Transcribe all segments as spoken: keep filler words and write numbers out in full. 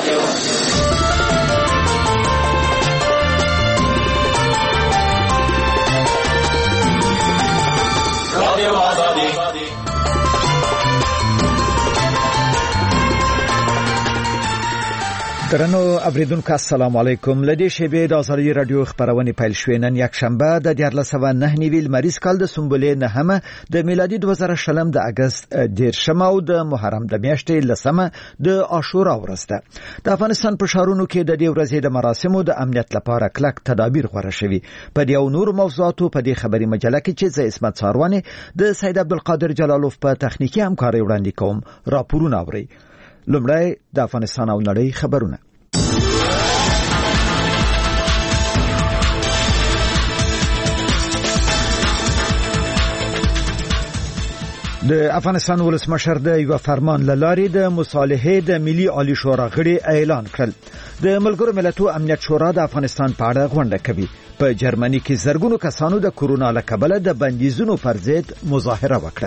درنو اوریدونکو السلام علیکم. لدې شیبې د ازادي رادیو خبرونه پیل شوې. نن یک شنبه د دیارلس سوه نه نوي لمریز کال د سنبلې نهمه د میلادي دوه زره شلم د اگست دیرشمه او د محرم د میاشتې لسمه د عاشورا ورځ ده. د افغانستان په ښارونو کې د دې ورځې د مراسمو د امنیت لپاره کلک تدابیر غوړه شوي. په دې او نور موضوعاتو په دې خبري مجله کې چې زه اسمت ساروانه د سید عبدالقادر جلالوف په تخنیکی همکاري وړاندې کوم راپورونه اوري. لمړی د افغانستان او نړۍ خبرونه. د افغانستان ولسمشر د یو فرمان لاري د مصالحې د ملي عالی شورا غړي اعلان کړل. د ملګرو ملتونو امنیت شورا د افغانستان په اړه غونډه کوي. په جرمني کې زرګونو کسانو د کورونا له کبله د بندیزونو پر ضد مظاهره وکړه.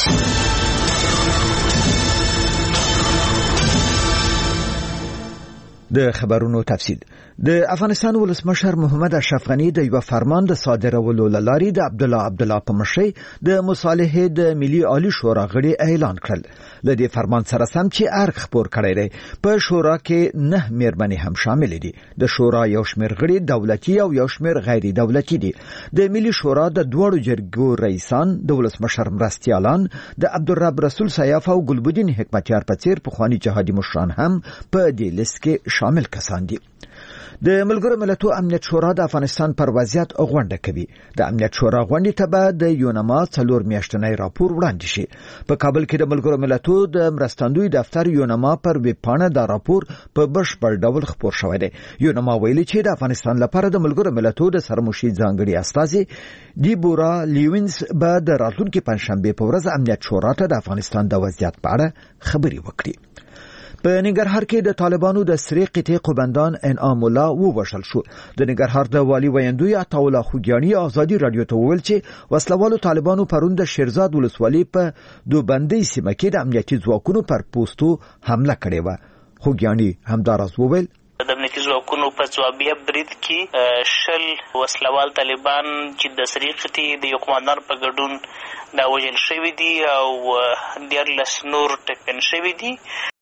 د خبرونو تفصیل. د افغانستان ولسمشر محمد اشرف غنی د یو فرمان د صادرولو لاري د عبد الله عبد الله په مشرۍ د مصالحې د ملي عالی شورا غړي اعلان کړل. د دې فرمان سره سم چې ارګ خبر کړی دی په شورا کې نه مېرمنې هم شامل دي. د شورا یو شمېر غړي دولتي او یو شمېر غیر دولتي دي. د ملي شورا د دوړو جرګو رئیسان د ولسمشر مرستيالان د عبدالرب رسول سیاف او ګلبدین حکمتیار په څیر پخوانی جهادي مشران هم په دې لیست کې شامل کسان دي. د ملګرو ملتونو امنیت شورا د افغانستان پر وضعیت غونډه کوي. د امنیت شورا غونډې ته به د یونما څلور میاشتنی راپور وړاندې شي. په کابل کې د ملګرو ملتونو د مرستندوی دفتر یونما پر ویب پاڼه دا راپور په بشپړ ډول خپور شوی دی. یونما ویلي چې د افغانستان لپاره د ملګرو ملتونو د سرمشي ځانګړي استازي دیبورا لیوینز به د راتلونکي پنځشنبه په ورځ امنیت شورا ته د افغانستان د وضعیت په اړه خبري وکړي. په ننګرهار کې د طالبانو د سری قطعې قومندان انعام الله ووژل شو. د ننګرهار د والي ویندوی عطاالله خوګیاني ازادي رادیو ته وویل چې وسلوالو طالبانو پرون د شیرزاد ولسوالۍ په دوبندۍ سیمه کې د امنیتي ځواکونو پر پوسټو حمله کړې و. خوګیاني همداراز وویل د امنیتي ځواکونو په ځوابیه برید کې شل وسلوال طالبان چې د سری قطعې د یو قومندان په ګډون دا وژل شوي دي او دیارلس نور ټپیان شوي دي.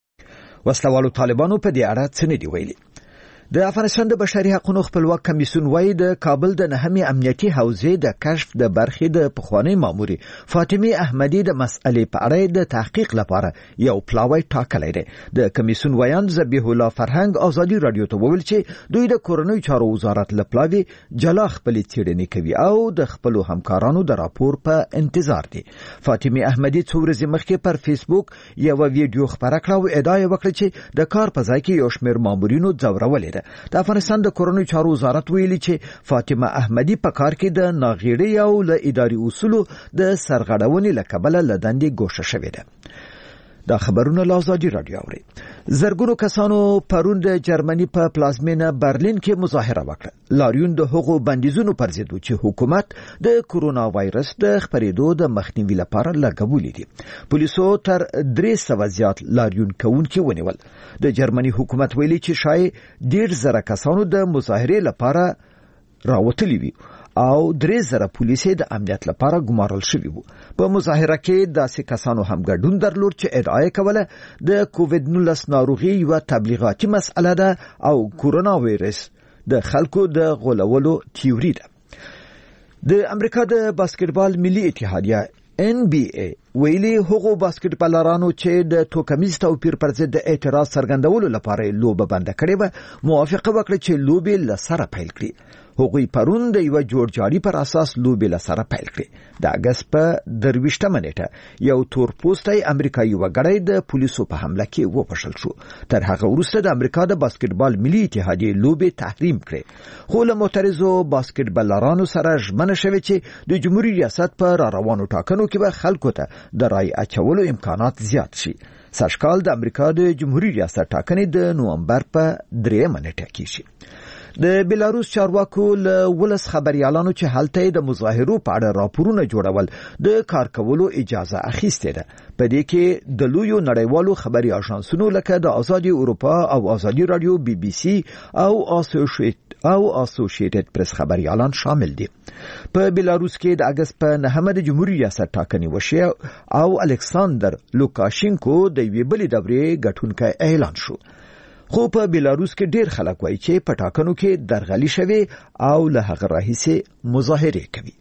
وسلوالو طالبانو په دې اړه څه نه دی ویلي. د افغانستان د بشري حقوقو خپلواک کمیسیون وايي د کابل د نهمې امنیتي حوزې د کشف د برخې د پخوانی ماموري فاطمه احمدي د مسئلې په اړه د تحقیق لپاره یو پلاوی ټاکلی دی. د کمیسیون وایان ذبیح الله فرهنګ ازادي رادیو ته وویل چې دوی د کورنۍ چارو وزارت له پلاوی جلا خپل څېړنې کوي او د خپل همکارانو د راپور په انتظار دي. فاطمه احمدي څو ورځې مخکې پر فیسبوک یو ویډیو خبره کړه او ادعا وکړه چې د کار په ځای کې یو شمېر مامورینو ځورولې. د افغانستان د کورنۍ چارو وزارت ویلي چې فاطمه احمدي په کار کې د ناغېړۍ او له اداري اصولو د سرغړونې له کبله له دندې ګوښه شوې ده. دا خبرونه له ازادي رادیو اوري. زرګونو کسانو پرون د جرمني په پلازمینه برلین کې مظاهره وکړه. لاریون د حقوقو بندیزونو پر ضد چې حکومت د کورونا وایرس د خپرېدو د مخنیوي لپاره لګولې دي. پولیسو تر درې سوه زیات لاریون کوونکي ونیول. د جرمني حکومت ویلي چې شاید ډېر زره کسانو د مظاهرې لپاره راوتلي وي او درې زره پولیسې د امنیت لپاره ګمارل شوي وو. په مظاهره کې داسې کسانو هم ګډون درلود چې ادعا کوله د کووډ نولس ناروغي یو تبلیغاتي مسئله ده او کورونا وایرس د خلکو د غولولو تیوري ده. د امریکا د باسکټبال ملي اتحادیه ان بی ای ویلي هغو باسکټبالرانو چې د توکمیز توپیر پر ضد د اعتراض څرګندولو لپاره لوبه بنده کړې وه موافقه وکړه چې لوبې له سره پیل کړي. هغوی پرون د یو جوړجاړي پر اساس لوبې له سره پیل کړې. د اګست په درویشتمه نیټه یو تور پوسټی امریکایي وګړی د پولیسو په حمله کې وپشل شو. تر هغه وروسته د امریکا د باسکټبال ملي اتحادیې لوبې تحریم کړې. خو له معترضو باسکټبالرانو سره ژمنه شوې چې د جمهوریت ریاست په را روانو ټاکنو کې به خلکو ته د رای اچولو امکانات زیات شي. سږکال د امریکا د جمهوریت ریاست ټاکنې د نومبر په دریمه نیټه کې شي. د بیلاروس چارواکو له ولس خبريالانو چې هلته د مظاهرو په اړه راپورونه جوړول د کار کولو اجازه اخیستې ده. په دې کې د لویو نړیوالو خبري اژانسونو لکه د آزادي اروپا او آزادي رادیو بي بي سي او اسوسییټ او اسوسییټډ پریس خبريالان شامل دي. په بیلاروس کې د اگست په نهمه د جمهوریت ریاست ټاکنې وشوه او الکساندر لوکاشینکو د یوې بلې دورې ګټونکی اعلان شو. خو په بیلاروس کې ډیر خلک وایي چې په ټاکنو کې درغلي شوه او له هغه راهیسې مظاهره کوي.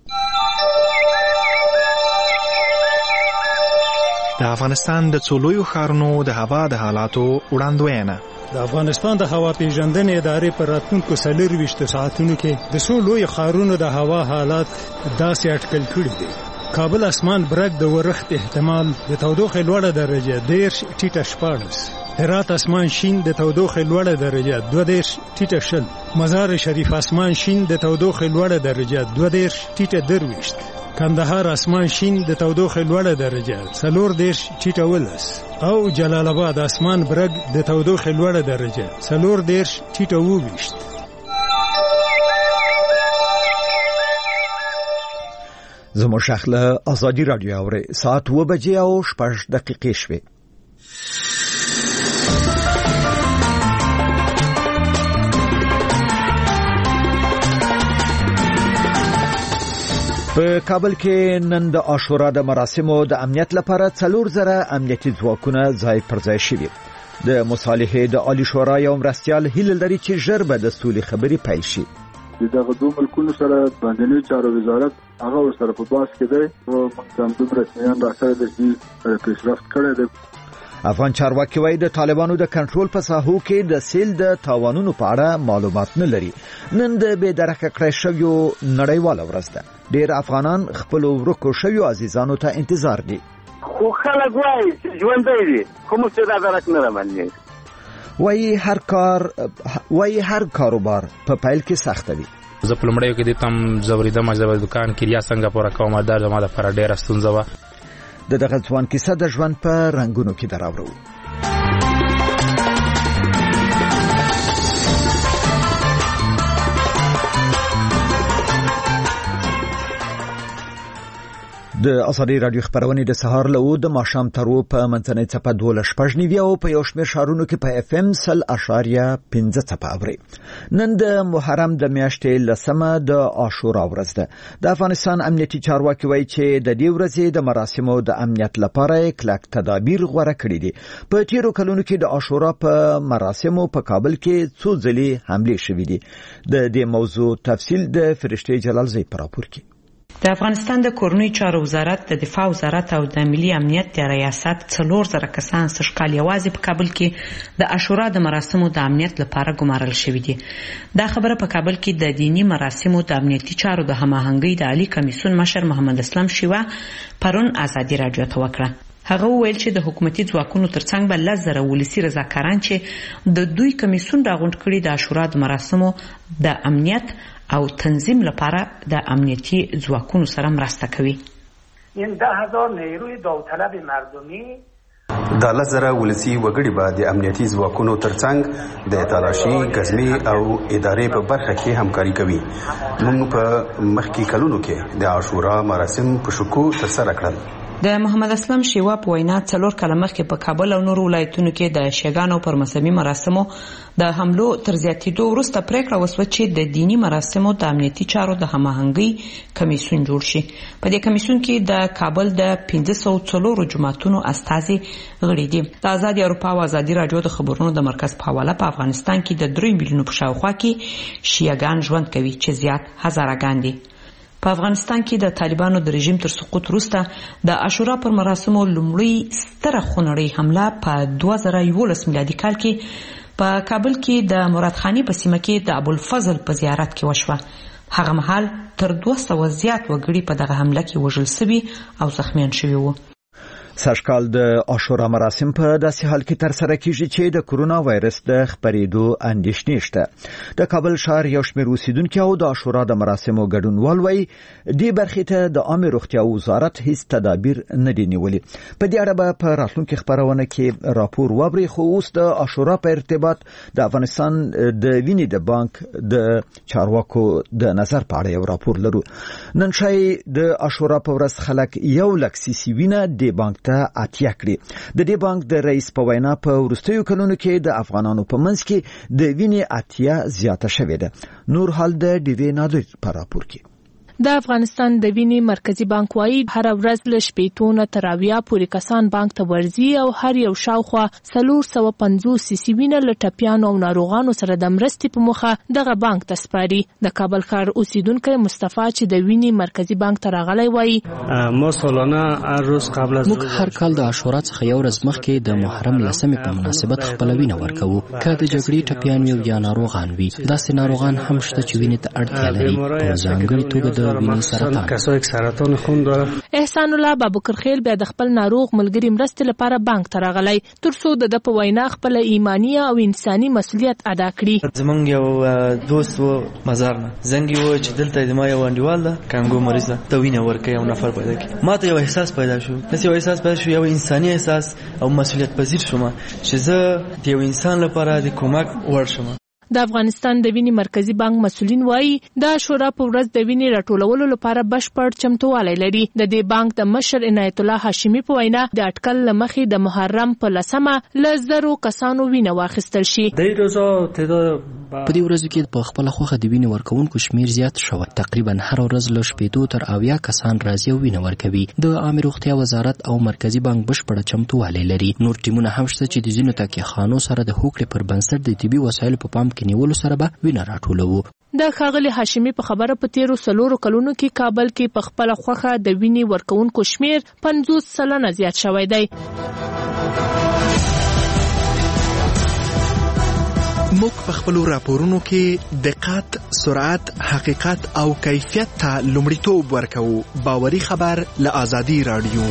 د افغانستان د څولویو ښارونو د هوا د حالاتو وړاندوینه. د افغانستان د هوا پیژندنې ادارې پر راتلونکو څلور ویشت ساعتونو کې د څو لوی ښارونو د هوا حالات داسې اټکل کړي دي. کابل اسمان برګ د ورښت احتمال د تودوخې لوړه درجه دېرش ټیټه شپاړس، هرات اسمان شین د تودوخې لوړه درجه دوه دېرش ټیټه شل، مزار شریف اسمان شین د تودوخې لوړه درجه دوه دېرش ټیټه درویشت، کندهار اسمان شین د تودوخې لوړه درجه څلور دېرش ټیټه ولس او جلال آباد اسمان برګ د تودوخې لوړه درجه څلور دېرش ټیټه وویشت. زموږ شخله آزادی رادیو اوري ساعت و بجې او شپږ دقیقې شوې. په کابل کې نن د عاشورا د مراسمو د امنیت لپاره څلور زره امنیتي ځواکونه ځای پر ځای شوي. د مصالحې د عالی شورا یو مرستیال هیله لري چې ژر به د سولې خبرې پیل شي. دغه دوه ملکونو سره باندنی چارو وزارت هغه ورسره په باس کې دی او موږ هم رسمیان راځي د دې پیشرفت کړی دی. افغان چارواکي وايي د طالبانو د کنټرول په ساحو کې د سیل د تاوانونو په اړه معلومات نه لري. نن د بې درکه کړی شویو نړیواله ورځ ده. ډېر افغانان خپل ورکو شویو عزیزانو ته انتظار دي. خو خلک وايي چې ژوندۍ دي خو موږ دا درک نه مني. وای هر کار وای هر کاروبار په پیل کې سخت وي. زه په لمړیو کې د تم زوریده مجذب دکان کې ریا څنګه پوره کومه در زما د پر ډیره ستونزه و. د دغه ځوان کیسه د ژوند په رنگونو کې دراوړو. د آزادي رادیو خبرونه د سهار له د ماښام ترو په منځنۍ څپه دوه شپږ نیوي او په یو شمېر ښارونو کې په اف ام سل اشاریه پنځه څپه اوري. نن د محرم د میاشتې لسمه د عاشورا ورځ ده. د افغانستان امنیتي چارواکي وایي چې د دې ورځې د مراسمو د امنیت لپاره کلک تدابیر غوړه کړي دي. په تیرو کلونو کې د عاشورا په مراسمو په کابل کې څو ځلې حملې شوې دي. د دې موضوع تفصیل د فرشته جلالزی پر راپور کې. د افغانستان د کورنۍ چارو وزارت، د دفاع وزارت او د ملي امنیت د ریاست څلور زره کسان سږکال یوازې په کابل کې د عاشورا د مراسمو د امنیت لپاره ګمارل شوي دي. دا خبره په کابل کې د دینی مراسمو د امنیتي چارو د هماهنګۍ د عالی کمیسیون مشر محمد اسلام شیوا پرون آزادي رادیو ته وکړه. هغه وویل چې د حکومتي ځواکونو ترڅنګ به لس زره ولسي رضاکاران چې د دوی کمیسیون راغونډ کړي د عاشورا د مراسمو د امنیت او تنظیم لپاره د امنیتي ځواکونو سره مرسته کوي. این ده هزار نیروی داوطلب مردمی دا لس زره ولسي وګړي به د امنیتي ځواکونو ترڅنګ د تلاشي، غزمي او ادارې په برخه کې همکاري کوي. موږ په مخکې کلونو کې د عاشورا مراسم په شکو ترسره کړل. د محمد اسلام شیوا په وینا څلور کاله مخکې په کابل او نورو ولایتونو کې د شیګانو پر مذهبي مراسمو د حملو تر زیاتېدو وروسته پریکړه وشوه چې د دینی مراسمو د امنیتي چارو د هماهنګۍ کمیسیون جوړ شي. په دې کمیسیون کې د کابل د پنځه سوه څلور جماعتونو استازي غړي دي. د آزادي اروپا او آزادي رادیو د خبرونو د مرکز په حواله په افغانستان کې د درې میلیونو په شاوخوا کې شیعاګان ژوند کوي چې زیات هزارهګان دي. په افغانستان کې د طالبانو د رژیم تر سقوط وروسته د عاشورا پر مراسمو لومړی ستره خونړۍ حمله په دوه زره یولس میلادي کال کې په کابل کې د مراد خانی په سیمه کې د ابوالفضل په زیارت کې وشوه. هغه مهال تر دوه سوه زیات وګړي په دغه حمله کې وژل شوي او زخمیان شوي وو. سږکال د عاشورا مراسم په داسې حال کې تر سره کیږي چې د کورونا وایرس د خپرېدو اندېښنې شته. د کابل ښار یو شمېر اوسیدونکي او د عاشورا د مراسمو ګډونوال وایي دې برخې ته د عامه روغتیا وزارت هیڅ تدابیر نه دي نیولي. په دې اړه به په راتلونکي خپرونه کې راپور واوري. خو اوس د عاشورا په ارتباط د افغانستان د وینې د بانک د چارواکو د نظر په اړه یو راپور لرو. نن شای د عاشورا په ورځ خلک یو لک سیسي وینه د بانک ته اتیا کړي. د دې بانک د رئیس په وینا په وروستیو کلونو کې د افغانانو په منځ کې د وینې اتیا زیاته شوې ده. نور حال د ډیوی نادر په راپور کې. د افغانستان د وینې مرکزی بانک وايي هر ورځ له شپېتو تر اویا پورې کسان بانک ته ورځي او هر یو شاوخوا څلور سوه پنځوس سیسي وینه له ټپیانو او ناروغانو سره د مرستې په مخه دغه بانک ته سپاري. د کابل ښار اوسیدونکی مصطفی چې د وینې مرکزی بانک ته راغلی وایي ما سالانه هر روز قبل از موږ هر کال د عاشورا څخه یو ورځ مخکې د محرم لسمې په مناسبت خپل وینه ورکوو. که د جګړې ټپیان یو یا ناروغان وي داسې ناروغان هم شته چې وینې ته اړتیا لري. په ځانګړي توګه د وینې سرطان کسایی که سرطان خون داره. احسان الله بابکرخیل بیا د خپل ناروغ ملګری مرستې لپاره بانک ته راغلی ترڅو د په وینا خپل ایمانی او انساني مسؤلیت ادا کړي. زمونږ یو دوست و مزار نه زنګ و چې دلته د ما یو انډیوال ده کانګو مریض ده ته وینه ورکړي او نفر پیدا کړي. ما ته یو احساس پیدا شو نس یو احساس پیدا شو یو انساني احساس او مسؤلیت پذیر شوم چې زه د یو انسان لپاره د کومک ورشم. د افغانستان د وینې مرکزی بانک مسؤلین وایي د عاشورا په ورځ د وینې راټولولو لپاره بشپړ چمتووالی لري. د دې بانک د مشر عنایت الله هاشمي په وینا د اټکل له مخې د محرم په لسمه له زرو کسانو وینه واخیستل شي. د روزو تعداد په دې ورځو کې په خپل خوخه د وینې ورکوونکو شمیر زیات شوی. تقریبا هر ورځ له شپېتو تر اویا کسان راځي او وینه ورکوي. د عامه روغتیا وزارت او مرکزی بانک بشپړ چمتووالی لري. نور ټیمونه هم شته چې د ځینو تاکیخانو سره د هوکړې پر بنسټ د طبي وسایلو په پام کې نیولو سره به وینه راټولوو. د ښاغلي هاشمي په خبره په تیرو څلورو کلونو کې کابل کې په خپل خوخه د وینې ورکوونکو شمیر پنځوس سلنه زیات شوی دی. موږ په خپل راپورونو کې دقت، سرعت، حقیقت او کیفیت ته لومړیتوب ورکوو. باوري خبر له آزادي رادیو.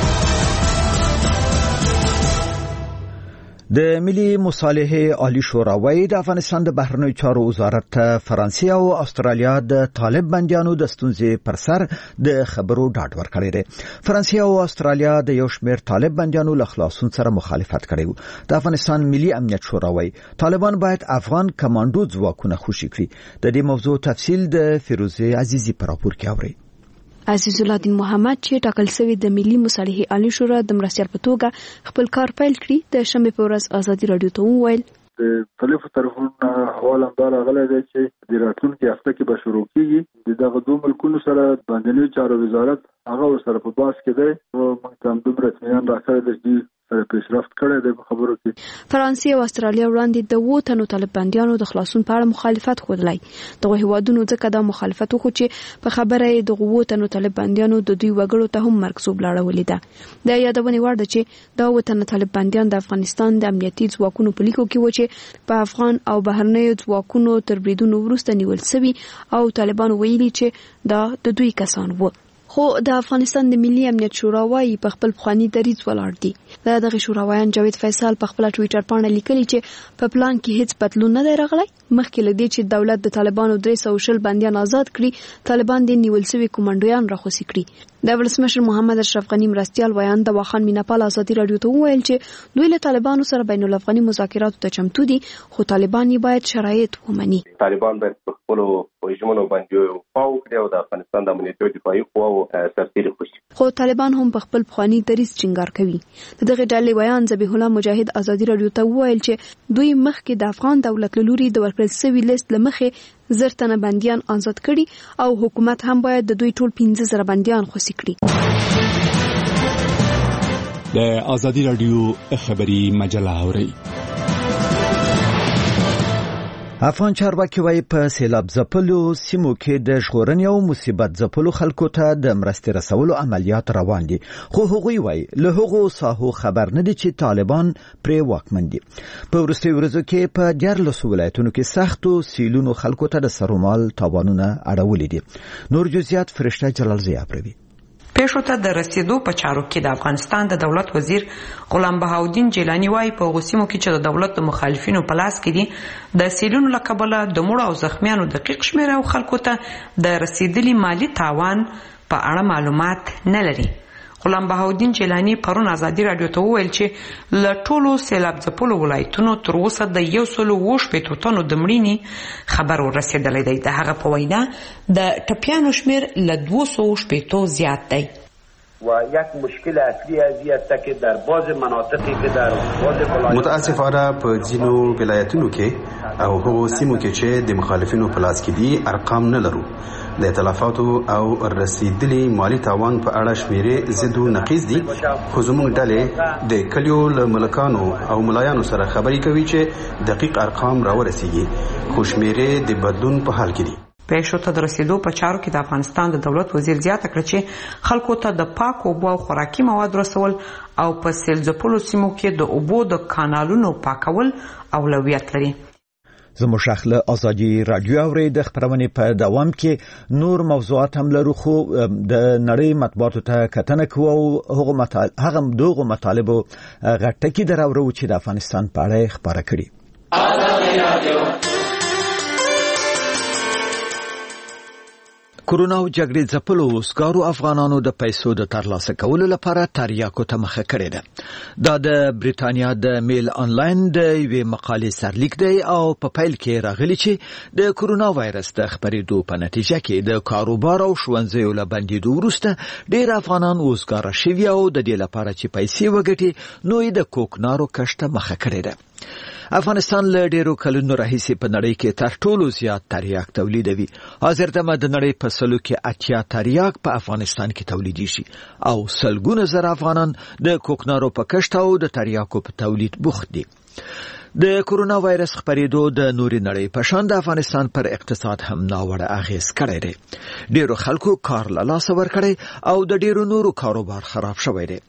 د ملي مصالحې عالی شورا وايي د افغانستان د بهرنیو چارو وزارت ته فرانسې او استرالیا د طالب بندیانو د ستونزې پر سر د خبرو ډاډ ورکړی دی. فرانسې او استرالیا د یو شمېر طالب بندیانو له خلاصون سره مخالفت کړی و. د افغانستان ملي امنیت شورا وايي طالبان باید افغان کمانډو ځواکونه خوشي کړي. د دې موضوع تفصیل د فیروزه عزیزی په راپور کې اورئ. عزیز الله دین محمد چې ټاکل شوی د ملي مصالحې عالی شورا د مرستیال په توګه خپل کار پیل کړی د شنبه په ورځ ازادي رادیو ته وویل د مختلفو طرفونو حواله هم راغلی دی چې د راتلونکي هفته کې به شروع کیږي. د دغه دوه ملکونو سره باندنیو چارو وزارت هغه ورسره په باس کې دی او موږ ته هم دومره اطمینان راکړی دی چې سره پیشرفت کړی دی په خبرو کې. فرانسې او استرالیا وړاندې د اووه تنو طالب بندیانو د خلاصون په اړه مخالفت ښودلی. دغه هیوادونو ځکه دا مخالفت وکړ چې په خبره یې د اووه تنو طالب بندیانو د دوی وګړو ته هم مرګ لاړولې ده. د یادونې وړ ده چې دا اووه تنه طالب بندیان د افغانستان د امنیتي ځواکونو په لیکو کې و چې په افغان او بهرنیو ځواکونو تر بریدونو وروسته نیول شوي او طالبانو ویلي چې دا د دوی کسان وو. خو د افغانستان د ملي امنیت شورا وايي په خپل پخوانی دریځ ولاړ دي. دا دغه شوراویان جاوید فیصل په خپل ټوئیټر باندې لیکلي چې په پلان کې هیڅ بدلون نه دی راغلی. مخکې له دې چې دولت د طالبانو درې سوه شل بندیان آزاد کړي طالبان د نیول شوي کومانډویان راخوسي کړي. د ولسمشر محمد اشرف غنی مرستیال ویان د واخان میناپال ازادي رادیو ته وویل چې دوی له طالبانو سره بین الافغاني مذاکراتو ته چمتو دي خو طالبان یې باید شرایط ومني. طالبان باید په خپلو رژیمونو باندې پاو کړي او د افغانستان د امنیتي او دفاعي قواو سرتیري خوشي. خو طالبان هم په خپل پخوانی دریځ ټینګار کوي. دغه ډلې ویان ذبیح الله مجاهد ازادي رادیو ته وویل چې دوی مخکې د افغان دولت له لوري د ورکړل شوي لیست له مخې زر تنه بندیان آزاد کړي او حکومت هم باید د دوی ټول پنځه زره بندیان خوشي کړي. د ازادي رادیو خبری مجله اورئ. افغان چارواکي وايي په سیلاب ځپلو سیمو کې د ژغورنې او مصیبت ځپلو خلکو ته د مرستې رسولو عملیات روان دي. خو هغوی وايي له هغو ساحو خبر نه دي چې طالبان پرې واکمن دي. په وروستیو ورځو کې په دیارلسو ولایتونو کې سختو سیلونو خلکو ته د سرومال تاوانونه اړولي دي. نور جزئیات فرشته جلال زیابروي. پیښو ته د رسیدو په چارو کې د افغانستان د دولت وزیر غلام بهاودین جیلانی وايي په غوسیمو کې چې د دولت د مخالفینو په لاس کې دي د سیلونو له کبله د مړو او زخمیانو دقیق شمېره او خلکو ته د رسیدلي مالی تاوان په اړه معلومات نه لري. غلام بهاودین جیلانی پرون ازادي رادیو ته وویل چې له ټولو سیلاب ځپلو ولایتونو تر اوسه د یو سل او شپېتو تنو د مړینې خبر ورسېدلی دی. د هغه په وینا د ټپیانو شمېر له دوه سوه شپېتو زیات دی. و یک مشکل اصلی ازی است که در بعض مناطقی که در بعض ولایات متاسفانه په ځینو ولایتونو کې او هغو سیمو کې چې د مخالفینو په لاس کې دي ارقام نه لرو. د تلفاتو او رسیدلي مالی تاوان په اړه شمیرې زد او نقیض دي، خو زموږ ډلې د کلیو له ملکانو او ملایانو سره خبرې کوي چې دقیق ارقام راورسیږي، خو شمیرې د بدلون په حال کې دي. پیښو ته د رسیدو په چارو کې د افغانستان د دولت وزیر زیاته کړه چې خلکو ته د پاک اوبو او خوراکي مواد رسول او په سیل ځپلو سیمو کې د اوبو د کانالونو پاکول اولویت لري. زموږ شخله ازادي رادیو اوري د خبرونه په دوام کې نور موضوعات هم لرو، خو د نړۍ مطبوعاتو ته کتنه کوو او هغه مطالب هغه دغه مطالب غټه کې دراورو چې د افغانستان په اړه خبره کړي. ازادي رادیو کورونا او جګړې ځپلو وسکارو افغانانو د پیسو د ترلاسه کولو لپاره تریاکو ته مخه کړې ده. دا د بریتانیا د میل آنلاین د یوې مقالې سرلیک دی او په پیل کې راغلی چې د کورونا وایرس د خپرېدو په نتیجه کې د کاروبار او ښوونځیو له بندېدو وروسته ډېر افغانان وزګاره شوي او د دې لپاره چې پیسې وګټي نو یې د کوکنارو کښت ته مخه کړې ده. افغانستان له ډیرو کلونو راهیسې په نړۍ کې تر ټولو زیات تریاک تولیدوي. حاضر دمه د نړۍ په سلو کې اتیا تریاک په افغانستان کې تولیدیږي او سلګونه زره افغانان د کوکنارو په کښت او د تریاکو په تولید بوخت دي. د کورونا وایرس خپرېدو د نوري نړۍ په شان د افغانستان پر اقتصاد هم ناوړه اغیز کړی دی. ډیرو خلکو کار له لاسه ورکړی او د ډیرو نورو کاروبار خراب شوی دی.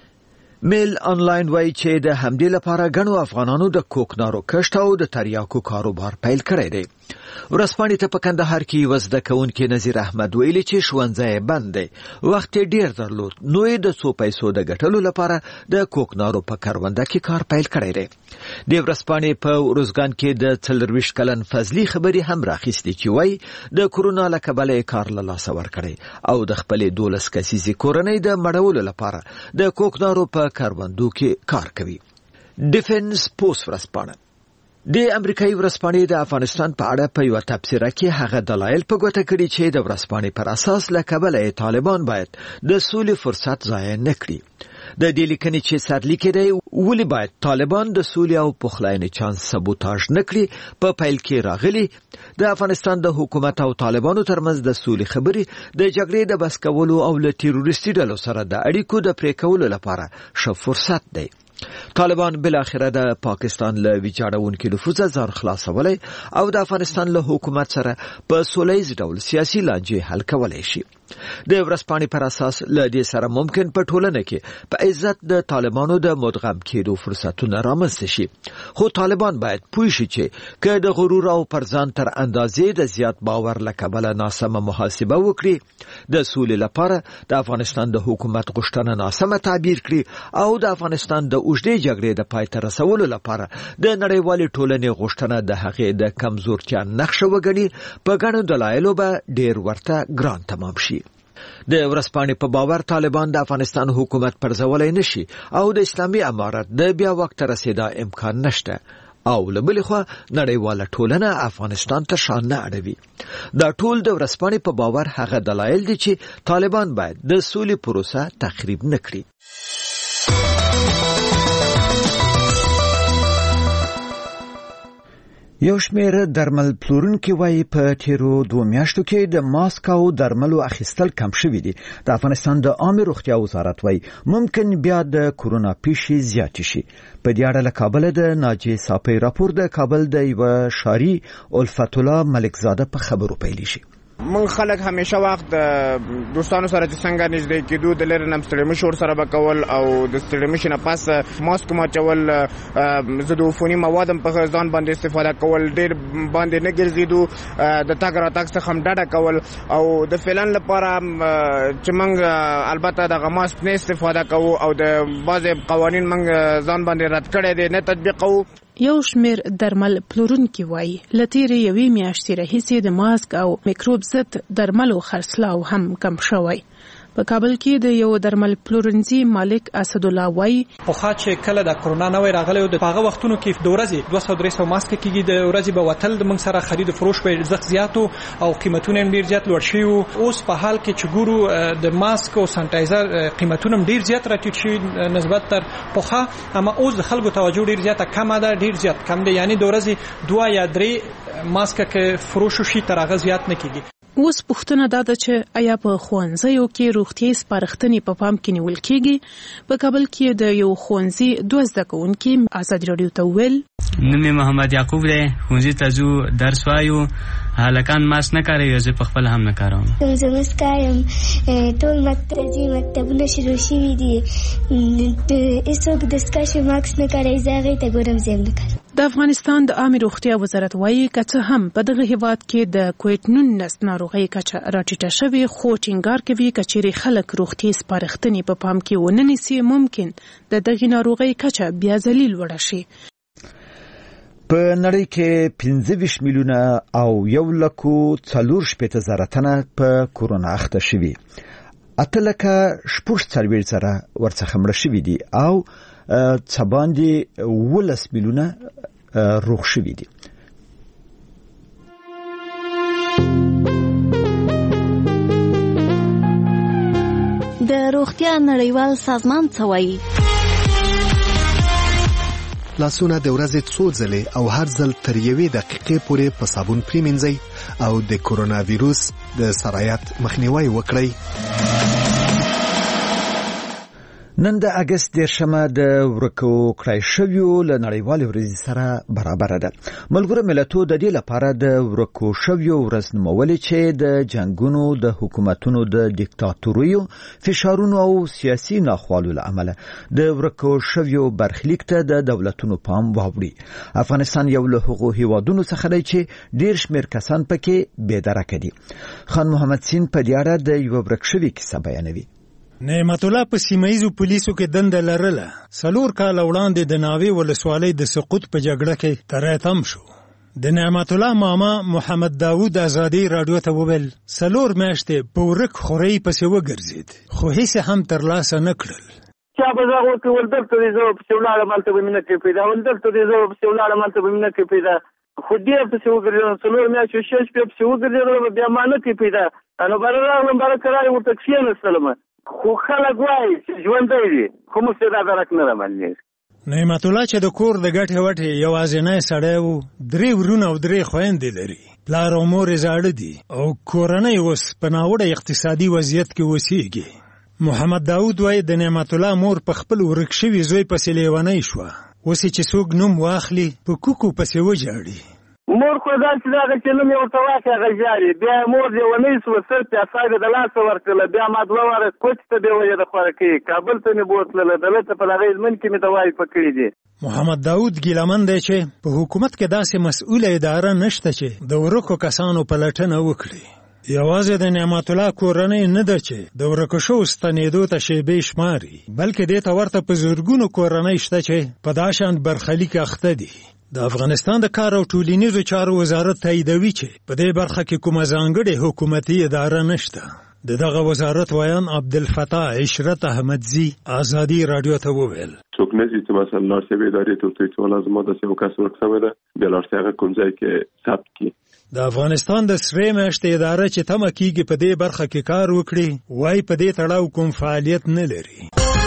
میل آنلاین وایي چې د همدې لپاره غنو افغانانو د کوکنارو کښت او د تریاکو کاروبار پیل کړی دی. ورځپاڼې ته په کندهار کې یو زده کوونکی نذیر احمد ویلي چې ښوونځی بند دی، وخت ډیر درلود نو یې د څو پیسو د ګټلو لپاره د کوکنارو په کرونده کې کار پیل کړی دی. د ورځپاڼې په روزګان کې د څلرویشت کلن فضلي خبرې هم راخیستې چې وایي د کورونا له کبله یې کار له لاسه ورکړی او د خپلې دولس کسیزې کورنۍ د مړولو لپاره د کوکنارو په کروندو کې کار کوي. ډیفنس پوسټ ورځپاڼه د امریکایي ورځپاڼې د افغانستان په اړه په یو تبصره کې هغه دلایل په ګوته کړي چې د ورځپاڼې پر اساس له کبله طالبان باید د سولې فرصت ضایع نه کړي. د دې لیکنې چې سرلیک دی ولې باید طالبان د سولې او پخلاینې چانس سبوتاژ نه کړي په پیل کې راغلي. د افغانستان د حکومت او طالبانو ترمنځ د سولې خبرې د جګړې د بس کولو او له تیروریستي ډلو سره د اړیکو د پرې کولو لپاره ښه فرصت دی. طالبان بالاخره د پاکستان له ویجاړونکو نفوذه ځان خلاصولی او د افغانستان له حکومت سره په سولهییز ډول سیاسي لانجې حل کولی شي. د ورځپاڼې پر اساس له دې سره ممکن په ټولنه کې په عزت د طالبانو د مدغم کېدو فرصتونه رامنځته شي، خو طالبان باید پوه شي چې که د غرور او پر ځان تر اندازې د زیات باور له کبله ناسمه محاسبه وکړي، د سولې لپاره د افغانستان د حکومت غوښتنه ناسمه تعبیر کړي او د افغانستان د اوږدې جګړې د پای ته رسولو لپاره د نړیوالې ټولنې غوښتنه د هغې د کمزورتیا نښه وګڼي، په ګڼو دلایلو به ډېر ورته ګران تمام شي. د ورځپاڼې په باور طالبان د افغانستان حکومت پرځولی نشي او د اسلامي امارت د بیا وخت رسیدا امکان نشته او له بلې خوا نړیواله ټولنه افغانستان ته شان نه اړوي. دا ټول د ورځپاڼې په باور هغه دلایل دي چې طالبان باید د سولې پروسه تخریب نه کړي. یو شمېر درمل پلورونکي وایي په تیرو دوه میاشتو کې د ماسک او درملو اخیستل کم شوي دي. د افغانستان د عامه روغتیا وزارت وایي ممکن بیا د کورونا پیښې زیاتې شي. په دې اړه له کابل د ناجی صافی راپور د کابل د یو شاری الفت الله ملکزاده په خبرو پیل شي. مونږ خلک همیشه وخت د دوستانو سره چې څنګه نږدې کېدو د لرې نه ستړي مشي ورسره به کول او د ستړي مشي نه پس ماسک ماچول ضد عفوني مواد هم په ځان باندې استفاده کول ډېر باندې نه ګرځېدو د تګ راتګ څخه هم ډډه کول او د فعلن لپاره چې موږ البته دغه ماسک نه استفاده کوو او د بعضې قوانین موږ ځان باندې رد کړی دی نه تطبیقوو. یو شمیر درمل پلورونکي وایي له تېرې یوې میاشتې راهیسې د ماسک او میکروب ضد درملو خرڅلاو هم کم شوی. په کابل کې د یو درمل پلورنځي مالک اسدالله وایي پخوا چې کله د کرونا نوی راغلی و د هغه وختونو کې د ورځې دوه سوه درې سوه ماسک کېږي د ورځې به وتل د موږ سره خرید فروش به عزت زیات او قیمتونه هم ډېر زیات لوړ شوي وو. اوس په حال کې چې ګورو د ماسک او سانټایزر قیمتونه هم ډېر زیات راټیټ شوي نسبت تر پخوا، اما اوس د خلکو توجه ډېر زیاته کمه ده، ډېر زیات کم دی، یعنی د ورځې دوه یا درې ماسک که فروش شي تر هغه زیات نه کېږي. اوس پوښتنه دا ده چې آیا په ښوونځیو کې روغتیایي سپارښتنې په پام کې نیول کېږي؟ په کابل کې د یو ښوونځي دوه زده کوونکي ازادي راډیو ته وویل نوم یې محمد یعقوب دی، ښوونځي ته ځو، درس وایو، هلکان ماسک نه کاروي، زه په خپله هم نه کاروم. زه ماسک کاروم، ټول مکتب ځي، مکتبونه شروع شوي دي، هېڅوک دستکش ماسک نه کاروي، زه هغې ته ګورم، زه هم نه کاروم. د افغانستان د عامې روغتیا وزارت وایي که څه هم په دغه هیواد کې د کوویډ نولس ناروغۍ کچه راټیټه شوې، خو ټینګار کوي که چیرې خلک روغتیایي سپارښتنې په پام کې ونه نیسي، ممکن د دغې ناروغۍ کچه بیا ځلې لوړه شي. په نړۍ کې پنځه ویشت میلیونه او یو لکو څلور شپېته زره تنه په کورونا اخته شوي، اته لکه شپږ څلوېښت زره ورڅخه مړه شوي دي او څه باندې اوولس میلیونه روغ شوي دي. د روغتیا نړیوال سازمان څه وایي؟ لاسونه د ورځې څو ځلې او هر ځل تر یوې دقیقې پورې په صابون پریمنځئ او د کورونا ویروس د سرایت مخنیوی وکړئ. نن د اگست دیرشمه د ورکو کړای شویو له نړیوالې ورځې سره برابر ده. ملګرو ملتونو د دې لپاره د ورکو شویو ورځ نومولې چې د جنگونو، د حکومتونو د دیکتاتوریو، فشارونو او سیاسي ناخوالو له امله د ورکو شویو برخلیک ته د دولتونو پام واوړي. افغانستان یو له هغو هیوادونو څخه دی چې ډیر شمیر کسان پکې بېدرکه دي. خان محمد سین په دې اړه د یو ورک شوي کیسه بیانوي. نعمت الله په سیمایزو پولیسو کې دنده لرله. څلور کاله وړاندې د ناوې ولسوالۍ د سقوط په جګړه کې تراتم شو. د نعمت الله ماما محمد داوود ازادي رادیو ته وویل څلور میاشتې په ورک خورۍ پسې وګرځېد، خو هیڅ هم ترلاسه نه کړل. چا به زه ورته ویل دلته دې زه پسې ولاړم، هلته به مې نه کې پیدا، ول دلته دې زه پسې ولاړم، هلته به مې نه کې پیدا، خو ډېر پسې وګرځېدم، څلور میاشتې شل شپې پسې وګرځېدم، بیا ما نه کې پیدا، نو بره راغلم، بره کرارې ورته کښېنستلم، خو خلک وایي چې ژوندی دي، خو موږ ته دا درک نه رامنځېږي. نعمت الله چې د کور د ګټې وټې یوازینی سړی و، درې ورونه او درې خویندې لري، پلار او مور یې زاړه دي او کورنۍ اوس په ناوړه اقتصادي وضعیت کې اوسېږي. محمد داود وایي د نعمت الله مور په خپل ورک شوي زوی پسې لیونۍ شوه، اوس چې څوک نوم واخلي په کوکو پسې وژاړي. مور خو داسې دغه چې نوم یې ورته واخلي هغه ژاړي، بیا یې مور لیونۍ شوه، سر چې اصاب یې د لاسه ورکړله، بیا ما دوه واره کوچ ته بې وجه د خوراکۍ کابل ته مې بوتلله، دلته په هغې ژمن کې مې دوایي پکړي دي. محمد داود ګیلمن دی چې په حکومت کې داسې مسؤله اداره نشته چې د ورکو کسانو پلټنه وکړي. یوازې د نعمت الله کورنۍ نه ده چې د ورکو شوو ستنېدو ته شیبې شماري، بلکې دې ته ورته په زرګونو کورنۍ شته چې په دا شان برخلیک اخته دي. د افغانستان د کار او ټولنیزو چارو وزارت تاییدوي چې په دې برخه کې کومه ځانګړې حکومتي اداره نشته. د دغه وزارت ویان عبدالفتاح عشرت احمدزي ازادي رادیو ته وویل څوک نه چې مثلا لارښوونې ادارې ته ته چې ولازم ده چې یو کس ورکړم ده بیا لارښوونه کوم ځای کې ثبت کی. د افغانستان د سرې میاشتې اداره چې تمه کیږي په دې برخه کې کار وکړي، وای په دې تړاو کوم فعالیت نه لري.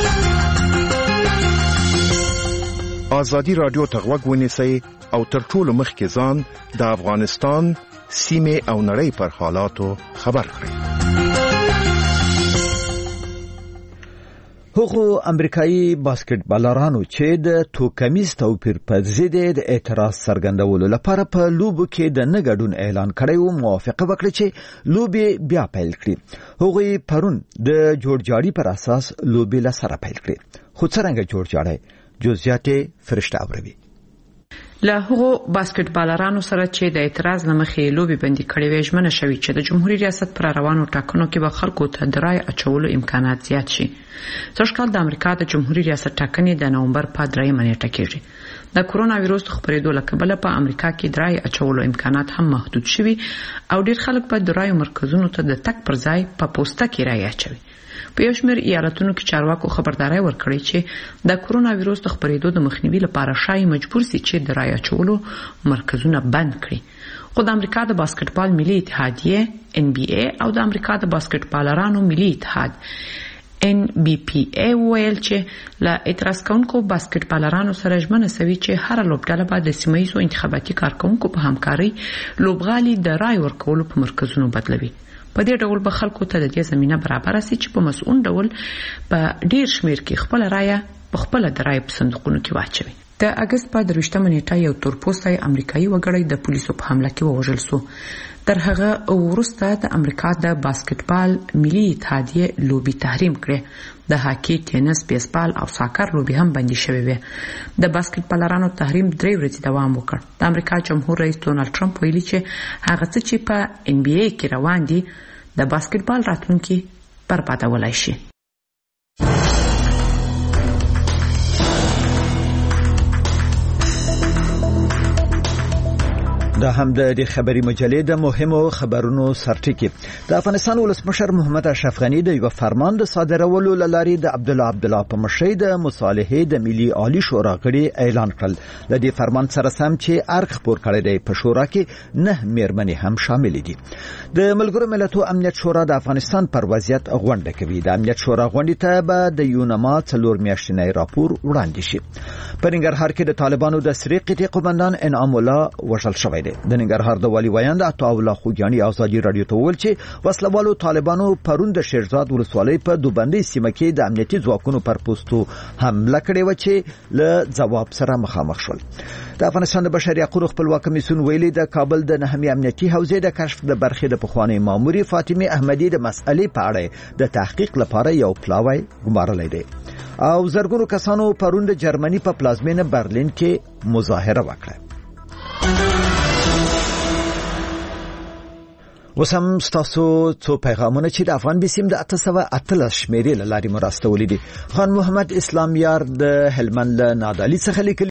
ازادي رادیو ته غوږ ونیسئ او تر ټولو مخکې ځان د افغانستان سیمه او نړۍ پر حالاتو خبر کړئ. هغو امریکایي باسکټبالرانو چې د توکمیز توپیر په ضد د اعتراض څرګندولو لپاره په لوبو کې د نه ګډون اعلان کړی و موافقه وکړه چې لوبې بیا پیل کړي. هغوی پرون د جوړجاړي پر اساس لوبې له سره پیل کړي. خو څرنګه جوړجاړی جزئیات فرشته اوروي. له هغو باسکټبالرانو سره چې د اعتراض لمخې لوبي بندي کړې وې ژمنه شوې چې د جمهوریت ریاست پر روانو ټاکنو کې به خلکو ته د رای اچولو امکانات زیات شي. څرګند د امریکا د جمهوریت ریاست ټاکنې د نومبر په درېیمه نیټه کېږي. د کورونا وایروس خپرېدو له کبله په امریکا کې د رای اچولو امکانات هم محدود شوي او ډېر خلک په د رای مرکزونو ته د تک پر ځای په پوسټه کې رای اچوي. په یو شمېر ایالتونو کې چارواکو خبرداري ورکړې چې د کورونا وایروس د خپرېدو د مخنیوي لپاره شای مجبور سي چې د رای اچولو مرکزونه بند کړي. خو د امریکا د باسکټبال ملي اتحادیه ان بي اي او د امریکا د باسکټبالرانو ملي اتحاد ان بي پي اي ویل چې له اعتراض کوونکو باسکټبالرانو سره ژمنه سوي چې هر لوبډله به د سیمه‌ییزو انتخاباتي کارکونکو په همکاري لوبغالي د رای ورکولو په مرکزونو بدلوي. په دې ډول به خلکو ته د دې زمينه برابر شي چې په مسؤل ډول په ډیر شمیر کې خپل رائے په خپل د رائے په صندوقونو کې واچوي. د اگست په درویشتمه نیټه یو تورپوستی امریکایي وګړی د پولیسو په حمله کې ووژل شو. تر هغه وروسته د امریکا د باسکټبال ملي اتحادیه لوبي تحریم کړې. د هاکی، تینس، بیسبال او ساکر لوبي هم بندي شوې وې. د باسکټبالرانو تحریم درې ورځې دوام وکړ. د امریکا جمهور رئیس ډونالد ټرمپ ویلي چې هغه څه چې په ان بي اي کې روان دي د باسکټبال راتلونکي بربادولای شي. دا هم د خبري مجلې د مهمو خبرونو سرټکی. د افغانستان ولسمشر محمد اشرف غنی د یو فرمان د صادرولو لاري د عبد الله عبد الله په مشرۍ د مصالحې د ملي عالی شورا غړي اعلان کړل. د دې فرمان سره سم چې ارګ خبر کړی دی په شورا کې نه میرمنې هم شامل دي. د ملګرو ملتونو امنیت شورا د افغانستان پر وضعیت غونډه کوي. د امنیت شورا غونډې ته به د یونما څلور میاشتنی راپور وړاندې شي. په ننګرهار کې د طالبانو د سری قطعي قومندان انعام الله وژل شوی دی. د ننګرهار د والي ویاند عطا الله خوګیانی ازادي رادیو ته ویل چې وسلوالو طالبانو پرون د شیرزاد ولسوالۍ په دوبندۍ سیمه کې د امنیتي ځواکونو پر پوسټو حمله کړې و چې له جواب سره مخامخ شول. د افغانستان د بشري حقوقو خپلواک کمیسیون ویلي د کابل د نهمې امنیتي حوزې د کشف د برخې د پخوانی ماموري فاطمه احمدي د مسئلې په اړه د تحقیق لپاره یو پلاوی ګمارلې دی. او زرګونو کسانو پرون د جرمني په پلازمینه برلین کې مظاهره وکړه. وسم ستاسو څو پیغامونه چې د افغان بسیم د اته سوه اتلس شمیرې لاري مرسته ولیدي. خان محمد اسلام یار د هلمند له نادعلي څخه لیکلي